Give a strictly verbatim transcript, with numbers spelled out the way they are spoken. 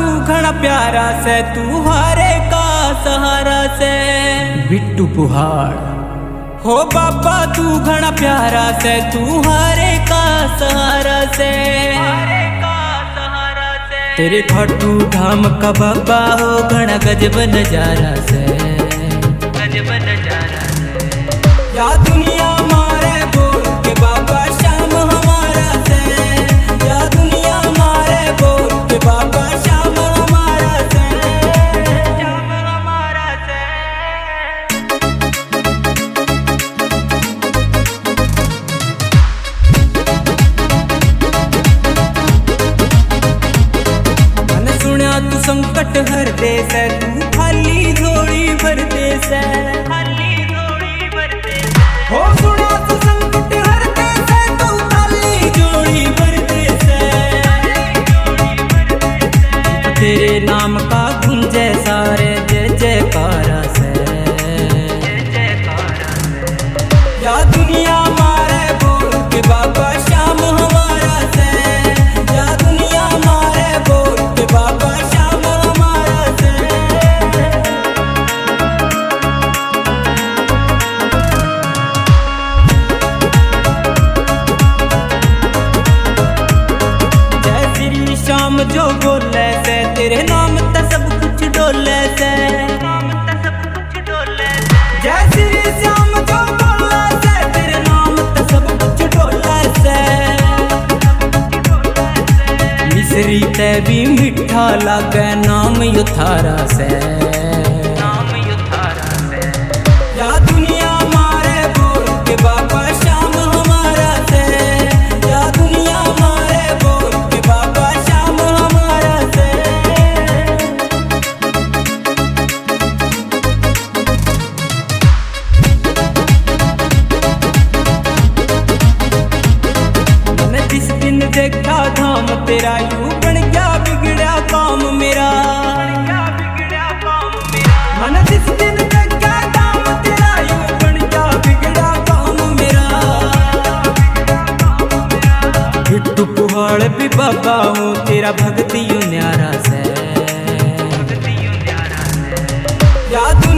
तू घना प्यारा से, तू हारे का सहारा से। बिट्टू पुहाड़ हो बाबा तू घना प्यारा से, तू हारे का सहारा से। तेरे खाटू धाम का बाबा हो घना गजब नजारा से, गजब नजारा से। या दुनिया मारे बोल के बाबा श्याम हमारा से, या दुनिया मारे बोल के बाबा श्याम हमारा से, श्याम हमारा से। मैंने सुना तू संकट हर दे से, तू खाली झोली भर दे से, हो सुना तू संकट हर दे से, तू खाली झोली भर दे से। तेरे नाम का गुंजे सारे जय जयकारा से, या दुनिया मारे बोल के बाबा श्याम हमारा से, या दुनिया मारे बोल के बाबा श्याम हमारा से। श्याम जो बोले से, तेरे नाम त सब कुछ डोले से, जय श्री श्याम जो बोले से, तेरे नाम त सब कुछ डोले से। मिश्री ते भी मीठा लागे नाम युथारा से, नाम युथारा से। या दुनिया मारे बोल के बाबा श्याम हमारा से, या दुनिया मारे बोल के बाबा श्याम हमारा से। मैंने जिस दिन देखा धाम तेरा, यूं बन गया बिगड़ा काम मेरा। मैंने जिस दिन देखा धाम तेरा, यूं बन गया बिगड़ा काम मेरा। बिट्टू पुहाड़ भी बाबा हूँ, तेरा भक्ति यूं न्यारा से, या